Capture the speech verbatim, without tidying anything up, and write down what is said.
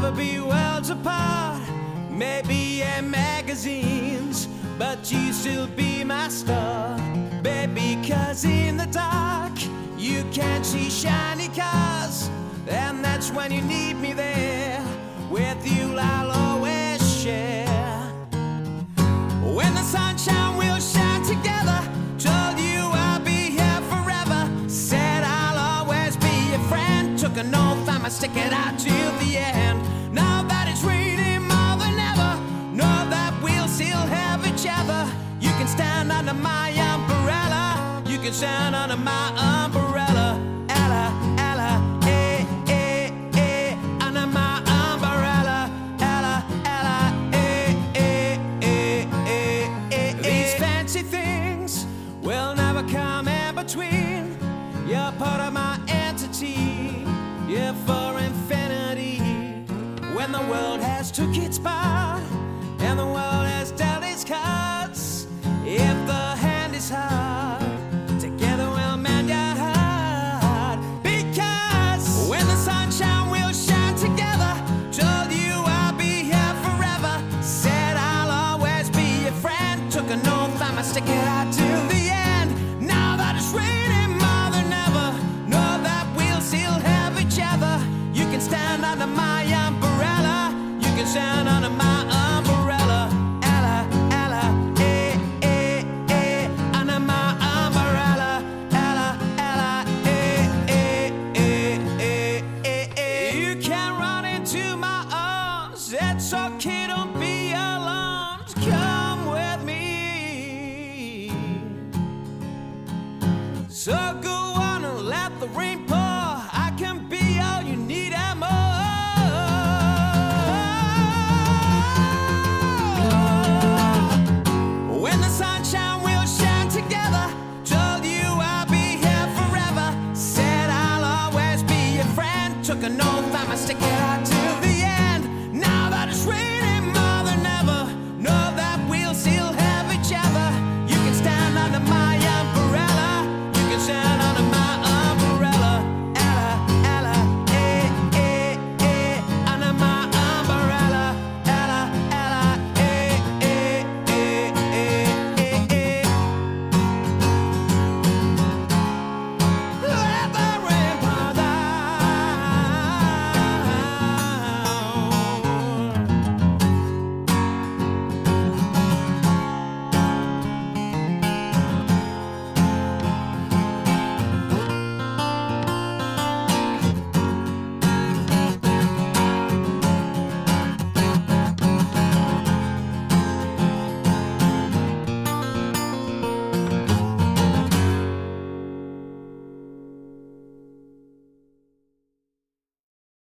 never be worlds apart, maybe in magazines, but you still be my star, baby. Cause in the dark you can't see shiny cars, and that's when you need me there. With you I'll always share. When the sunshine will shine together, told you I'll be here forever, said I'll always be your friend, took an oath I'ma stick it out till the end. Now that it's raining more than ever, know that we'll still have each other. You can stand under my umbrella, you can stand under my umbrella, Ella, Ella, eh, eh, eh, under my umbrella, Ella, Ella, eh, eh, eh, eh, eh. These fancy things will never come in between. You're part of my entity, you're for infinity. When the world has took its part and the world has dealt its cards, if the hand is hard, together we'll mend your heart. Because when the sunshine will shine together, told you I'll be here forever, said I'll always be your friend, took an oath I'ma stick it out to